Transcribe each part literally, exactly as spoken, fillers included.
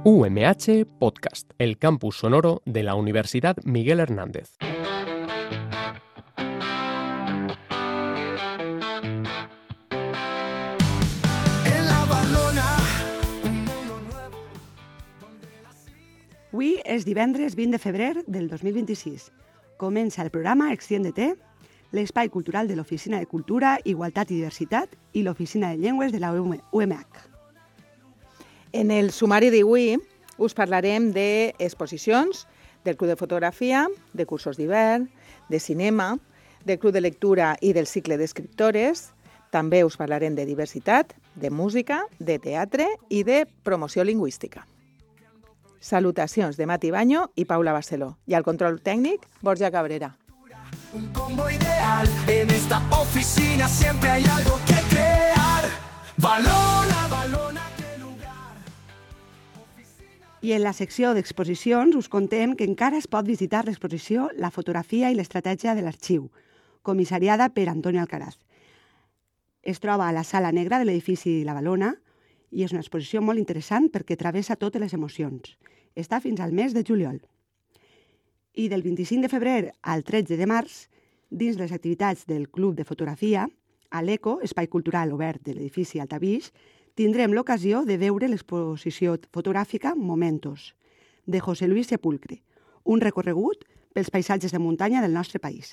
U M H Podcast, el campus sonoro de la Universidad Miguel Hernández. Avui és divendres vint de febrer del dos mil vint-i-sis. Comença el programa Extiéndete, l'espai cultural de l'Oficina de Cultura, Igualtat i Diversitat i l'Oficina de Llengües de la U M H. En el sumari d'avui us parlarem d'exposicions, del Club de Fotografia, de cursos d'hivern, de cinema, del Club de Lectura i del cicle d'escriptores. També us parlarem de diversitat, de música, de teatre i de promoció lingüística. Salutacions de Mati Baño i Paula Barceló. I al control tècnic, Borja Cabrera. Un combo ideal, en esta oficina siempre hay algo que crear. Balona, balona, qué lugar. I en la secció d'exposicions us contem que encara es pot visitar l'exposició La fotografia i l'estratègia de l'arxiu, comissariada per Antonio Alcaraz. Es troba a la Sala Negra de l'edifici La Balona i és una exposició molt interessant perquè travessa totes les emocions. Està fins al mes de juliol. I del vint-i-cinc de febrer al tretze de març, dins les activitats del Club de Fotografia, a l'ECO, Espai Cultural Obert de l'edifici Altavix, tindrem l'ocasió de veure l'exposició fotogràfica Momentos, de José Luis Sepulcre, un recorregut pels paisatges de muntanya del nostre país.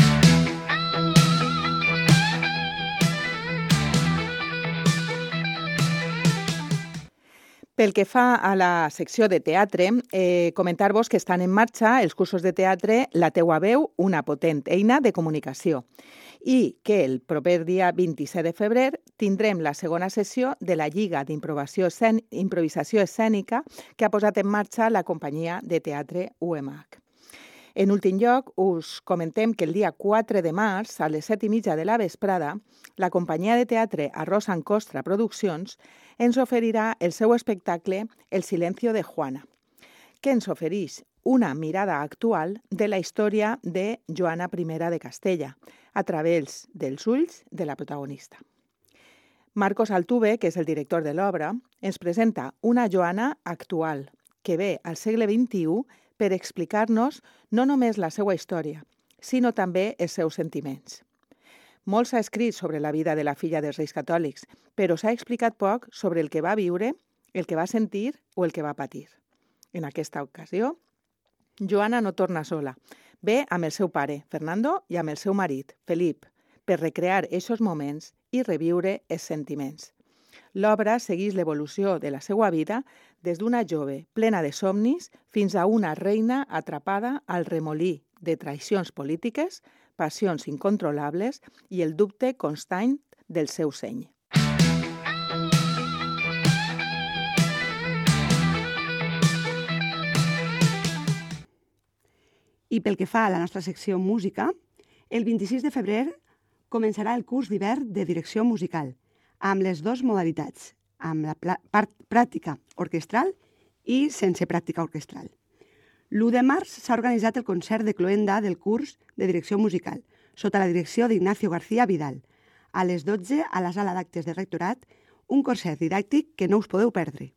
Pel que fa a la secció de teatre, eh, comentar-vos que estan en marxa els cursos de teatre La teua veu, una potent eina de comunicació, i que el proper dia vint-i-set de febrer tindrem la segona sessió de la Lliga d'Improvisació Escènica que ha posat en marxa la companyia de teatre U M H. En últim lloc, us comentem que el dia quatre de març, a les set i mitja de la vesprada, la companyia de teatre Arròs en Costra Produccions ens oferirà el seu espectacle El silencio de Juana, que ens ofereix una mirada actual de la història de Joana primera de Castella, a través dels ulls de la protagonista. Marcos Altuve, que és el director de l'obra, ens presenta una Joana actual, que ve al segle vint-i-u per explicar-nos no només la seva història, sinó també els seus sentiments. Molt s'ha escrit sobre la vida de la filla dels Reis Catòlics, però s'ha explicat poc sobre el que va viure, el que va sentir o el que va patir. En aquesta ocasió, Joana no torna sola. Ve amb el seu pare, Fernando, i amb el seu marit, Felip, per recrear aquests moments i reviure els sentiments. L'obra segueix l'evolució de la seva vida des d'una jove plena de somnis fins a una reina atrapada al remolí de traïcions polítiques, passions incontrolables i el dubte constant del seu seny. I pel que fa a la nostra secció música, el vint-i-sis de febrer començarà el curs d'hivern de direcció musical, amb les dues modalitats, amb la part pràctica orquestral i sense pràctica orquestral. l'u de març s'ha organitzat el concert de cloenda del curs de direcció musical, sota la direcció d'Ignacio García Vidal. A les dotze, a la sala d'actes de rectorat, un concert didàctic que no us podeu perdre.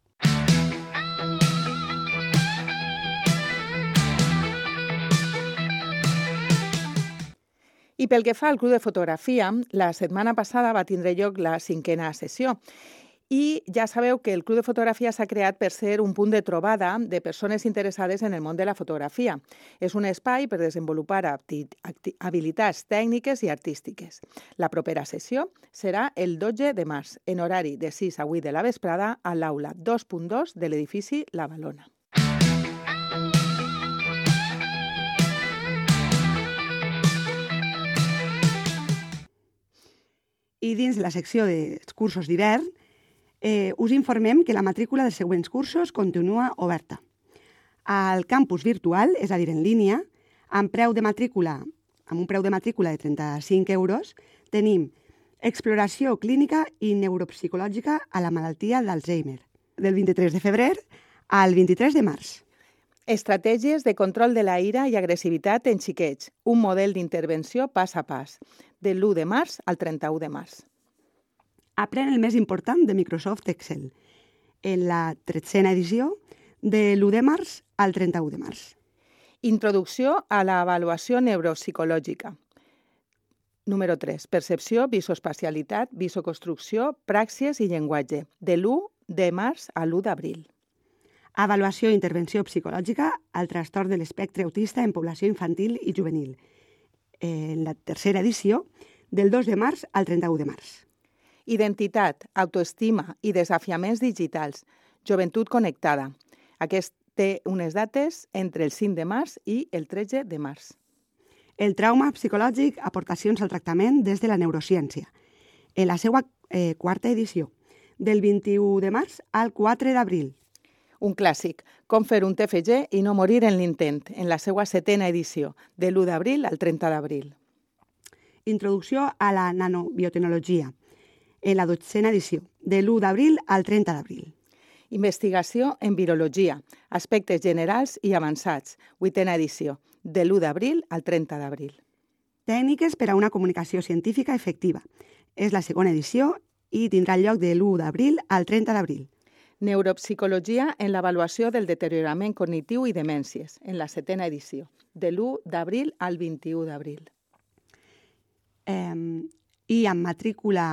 I pel que fa al Club de Fotografia, la setmana passada va tindre lloc la cinquena sessió. I ja sabeu que el Club de Fotografia s'ha creat per ser un punt de trobada de persones interessades en el món de la fotografia. És un espai per desenvolupar habilitats tècniques i artístiques. La propera sessió serà el dotze de març, en horari de sis a vuit de la vesprada, a l'aula dos punt dos de l'edifici La Balona. I dins la secció de cursos d'hivern, eh, us informem que la matrícula dels següents cursos continua oberta. Al campus virtual, és a dir, en línia, amb preu de matrícula, amb un preu de matrícula de trenta-cinc euros, tenim exploració clínica i neuropsicològica a la malaltia d'Alzheimer, del vint-i-tres de febrer al vint-i-tres de març. Estratègies de control de la ira i agressivitat en xiquets, un model d'intervenció pas a pas, de l'u de març al trenta-u de març. Aprèn el més important de Microsoft Excel. En la tretzena edició de l'u de març al trenta-u de març. Introducció a l'avaluació neuropsicològica. Número tres. Percepció, visoespacialitat, visoconstrucció, pràxies i llenguatge, de l'u de març a l'u d'abril. Avaluació i intervenció psicològica al trastorn de l'espectre autista en població infantil i juvenil. En la tercera edició, del dos de març al trenta-u de març. Identitat, autoestima i desafiaments digitals. Joventut connectada. Aquest té unes dates entre el cinc de març i el tretze de març. El trauma psicològic, aportacions al tractament des de la neurociència. En la seva eh, quarta edició, del vint-i-u de març al quatre d'abril. Un clàssic, com fer un T F G i no morir en l'intent, en la seva setena edició, de l'u d'abril al trenta d'abril. Introducció a la nanobiotecnologia, en la dotzena edició, de l'u d'abril al trenta d'abril. Investigació en virologia, aspectes generals i avançats, vuitena edició, de l'u d'abril al trenta d'abril. Tècniques per a una comunicació científica efectiva. És la segona edició i tindrà lloc de l'u d'abril al trenta d'abril. Neuropsicologia en l'avaluació del deteriorament cognitiu i demències, en la setena edició, de l'u d'abril al vint-i-u d'abril. Eh, I amb matrícula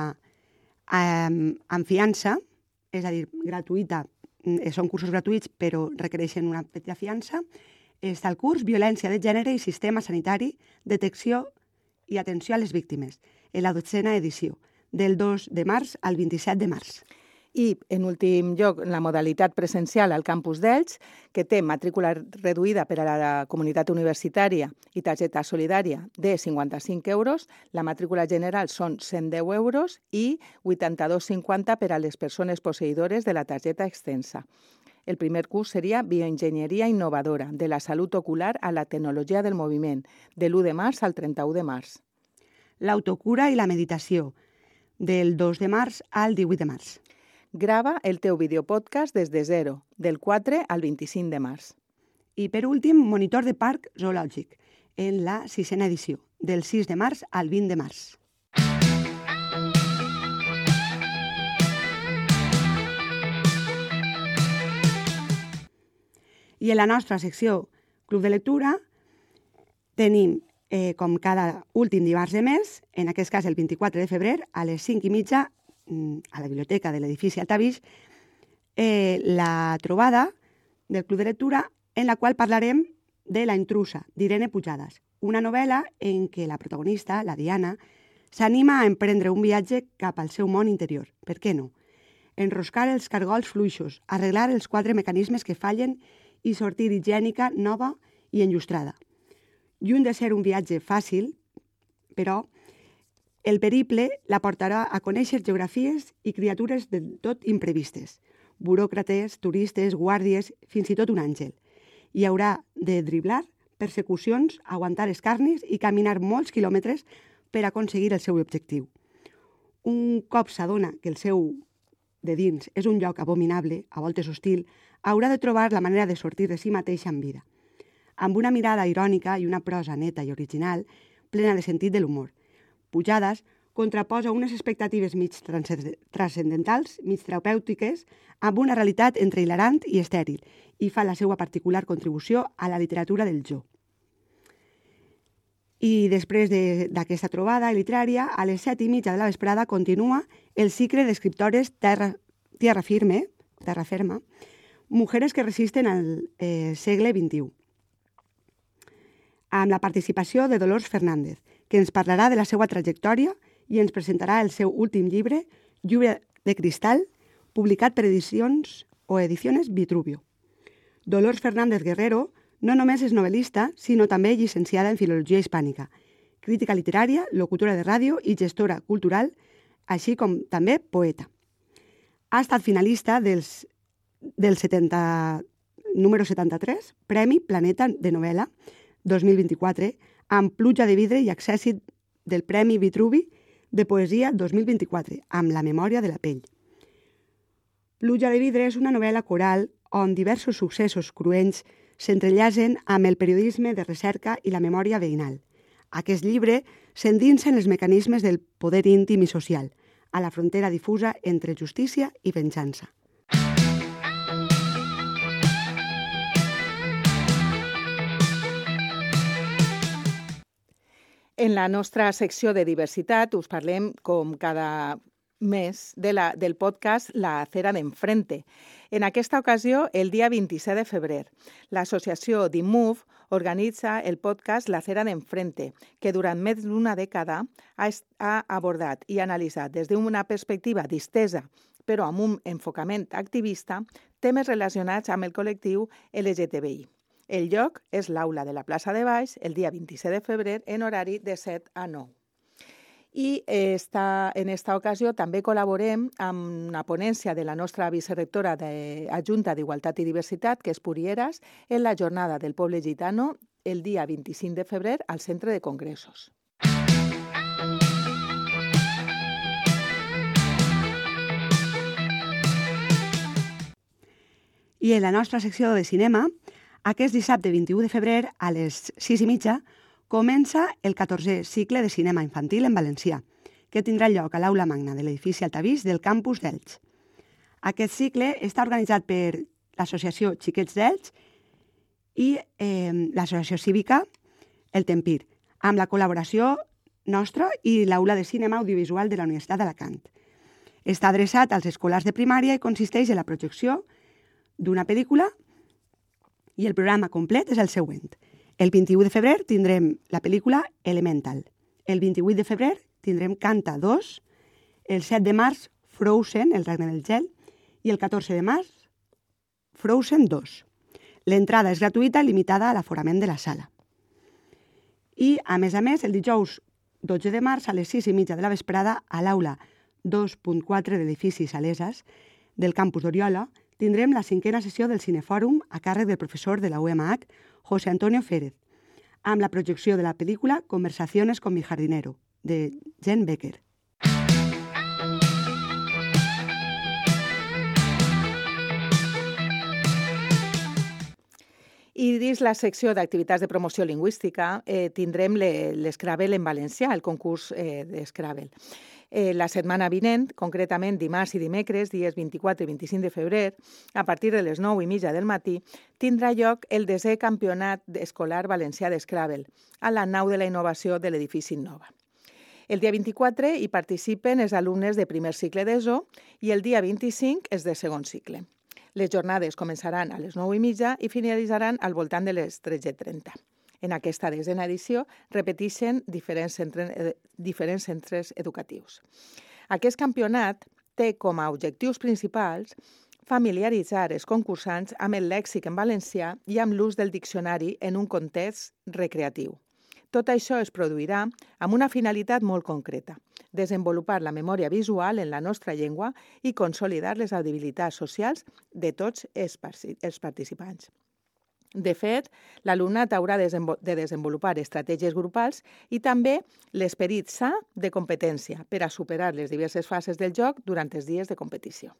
eh, amb fiança, és a dir, gratuïta, són cursos gratuïts però requereixen una petita fiança, està el curs Violència de Gènere i Sistema Sanitari, Detecció i Atenció a les Víctimes, en la dotzena edició, del dos de març al vint-i-set de març. I, en últim lloc, la modalitat presencial al campus d'Elx, que té matrícula reduïda per a la comunitat universitària i targeta solidària de cinquanta-cinc euros, la matrícula general són cent deu euros i vuitanta-dos coma cinquanta per a les persones posseïdores de la targeta extensa. El primer curs seria Bioenginyeria Innovadora, de la salut ocular a la tecnologia del moviment, de l'u de març al trenta-u de març. L'autocura i la meditació, del dos de març al divuit de març. Grava el teu videopodcast des de zero, del quatre al vint-i-cinc de març. I per últim, monitor de parc zoològic, en la sisena edició, del sis de març al vint de març. I en la nostra secció Club de Lectura tenim, eh, com cada últim dimarts de mes, en aquest cas el vint-i-quatre de febrer, a les cinc i mitja, a la biblioteca de l'edifici Altavix, eh, la trobada del Club de Lectura en la qual parlarem de La intrusa, d'Irene Pujadas, una novel·la en què la protagonista, la Diana, s'anima a emprendre un viatge cap al seu món interior. Per què no? Enroscar els cargols fluixos, arreglar els quatre mecanismes que fallen i sortir higiènica, nova i enllustrada. Lluny de ser un viatge fàcil, però el periple la portarà a conèixer geografies i criatures del tot imprevistes. Buròcrates, turistes, guàrdies, fins i tot un àngel. I haurà de driblar persecucions, aguantar escarnis i caminar molts quilòmetres per aconseguir el seu objectiu. Un cop s'adona que el seu de dins és un lloc abominable, a voltes hostil, haurà de trobar la manera de sortir de si mateixa en vida. Amb una mirada irònica i una prosa neta i original, plena de sentit de l'humor. Pujadas contraposa unes expectatives mig transcendentals, mig terapèutiques, amb una realitat entre hilarant i estèril, i fa la seva particular contribució a la literatura del jo. I després d'aquesta trobada literària, a les set i mitja de la vesprada continua el cicle d'escriptores terra, tierra firme, terra ferma, mujeres que resisten al eh, segle vint-i-u, amb la participació de Dolors Fernández, que ens parlarà de la seva trajectòria i ens presentarà el seu últim llibre, Lluvia de cristal, publicat per edicions o ediciones Vitruvio. Dolors Fernández Guerrero no només és novel·lista, sinó també llicenciada en Filologia Hispànica, crítica literària, locutora de ràdio i gestora cultural, així com també poeta. Ha estat finalista dels, del setanta, número setanta-tres, Premi Planeta de novel·la dos mil vint-i-quatre, amb Pluja de vidre i accèssit del Premi Vitruvi de Poesia dos mil vint-i-quatre, amb La memòria de la pell. Pluja de vidre és una novel·la coral on diversos successos cruents s'entrellacen amb el periodisme de recerca i la memòria veïnal. Aquest llibre s'endinsa en els mecanismes del poder íntim i social, a la frontera difusa entre justícia i venjança. En la nostra secció de diversitat us parlem, com cada mes, de la, del podcast La Acera d'Enfrente. En aquesta ocasió, el dia vint-i-set de febrer, l'associació DIMUV organitza el podcast La Acera d'Enfrente, que durant més d'una dècada ha, ha abordat i analitzat des d'una perspectiva distesa, però amb un enfocament activista, temes relacionats amb el col·lectiu L G T B I. El lloc és l'aula de la plaça de Baix, el dia vint-i-set de febrer, en horari de set a nou. I esta, en esta ocasió també col·laborem amb una ponència de la nostra vicerectora de Adjunta d'Igualtat i Diversitat, que és Purieras, en la jornada del poble gitano el dia vint-i-cinc de febrer al Centre de Congressos. I en la nostra secció de cinema, aquest dissabte vint-i-u de febrer a les sis i mitja comença el catorzè cicle de cinema infantil en valencià, que tindrà lloc a l'aula magna de l'edifici Altavís del campus d'Elx. Aquest cicle està organitzat per l'associació Xiquets d'Elx i eh, l'associació cívica El Tempir, amb la col·laboració nostra i l'aula de cinema audiovisual de la Universitat d'Alacant. Està adreçat als escolars de primària i consisteix en la projecció d'una pel·lícula i el programa complet és el següent. El vint-i-u de febrer tindrem la pel·lícula Elemental. El vint-i-vuit de febrer tindrem Canta dos. El set de març, Frozen, el regne del gel. I el catorze de març, Frozen dos. L'entrada és gratuïta i limitada a l'aforament de la sala. I, a més a més, el dijous dotze de març a les sis i mitja de la vesprada a l'aula dos punt quatre de l'edifici Saleses del campus d'Oriola tindrem la cinquena sessió del Cinefòrum a càrrec del professor de la U M H, José Antonio Férez, amb la projecció de la pel·lícula Conversaciones con mi jardinero, de Jen Becker. I dins la secció d'activitats de promoció lingüística eh, tindrem l'Scrabble en valencià, el concurs eh, d'Scrabble. Eh, la setmana vinent, concretament dimarts i dimecres, dies vint-i-quatre i vint-i-cinc de febrer, a partir de les nou i mitja del matí, tindrà lloc el desè campionat escolar valencià d'Scrabble, a la nau de la innovació de l'edifici Innova. El dia vint-i-quatre hi participen els alumnes de primer cicle d'ESO i el dia vint-i-cinc els de segon cicle. Les jornades començaran a les nou i mitja i finalitzaran al voltant de les tretze trenta. En aquesta desena edició repeteixen diferents, centre, diferents centres educatius. Aquest campionat té com a objectius principals familiaritzar els concursants amb el lèxic en valencià i amb l'ús del diccionari en un context recreatiu. Tot això es produirà amb una finalitat molt concreta, desenvolupar la memòria visual en la nostra llengua i consolidar les habilitats socials de tots els participants. De fet, l'alumnat haurà de desenvolupar estratègies grupals i també l'esperit sa de competència per a superar les diverses fases del joc durant els dies de competició.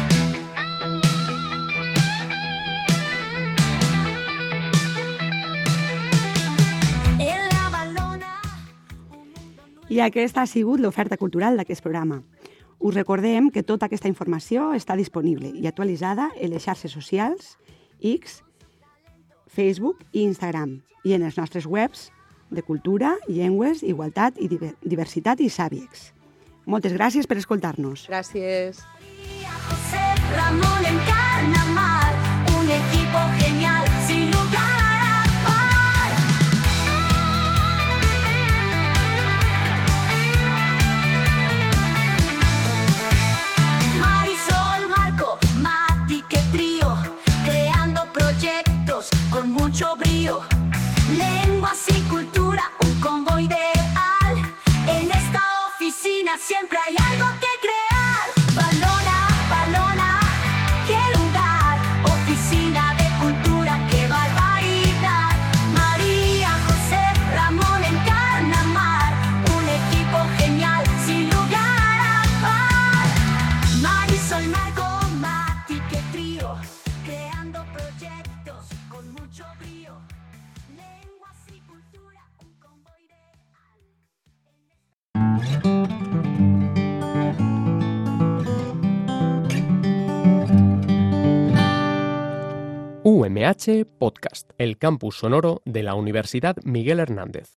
I aquesta ha sigut l'oferta cultural d'aquest programa. Us recordem que tota aquesta informació està disponible i actualitzada en les xarxes socials, X, Facebook i Instagram, i en els nostres webs de Cultura, Llengües, Igualtat i Diversitat i Sàviex. Moltes gràcies per escoltar-nos. Gràcies. José Ramón encarna mal, un equipo genial, sin lugar a par. Marisol, Marco, Mati, qué trío, creando proyectos con mucho brío. Lenguas y cultura, un combo ideal. En esta oficina siempre hay algo que crear. Balona, balona, qué lugar. Oficina de cultura, qué barbaridad. María José Ramón encarna mar. Un equipo genial, sin lugar a par. Marisol, Marco, Mati, qué trío. Creando proyectos con mucho brío. Lenguas y cultura, un combo ideal. U M H Podcast, el campus sonoro de la Universidad Miguel Hernández.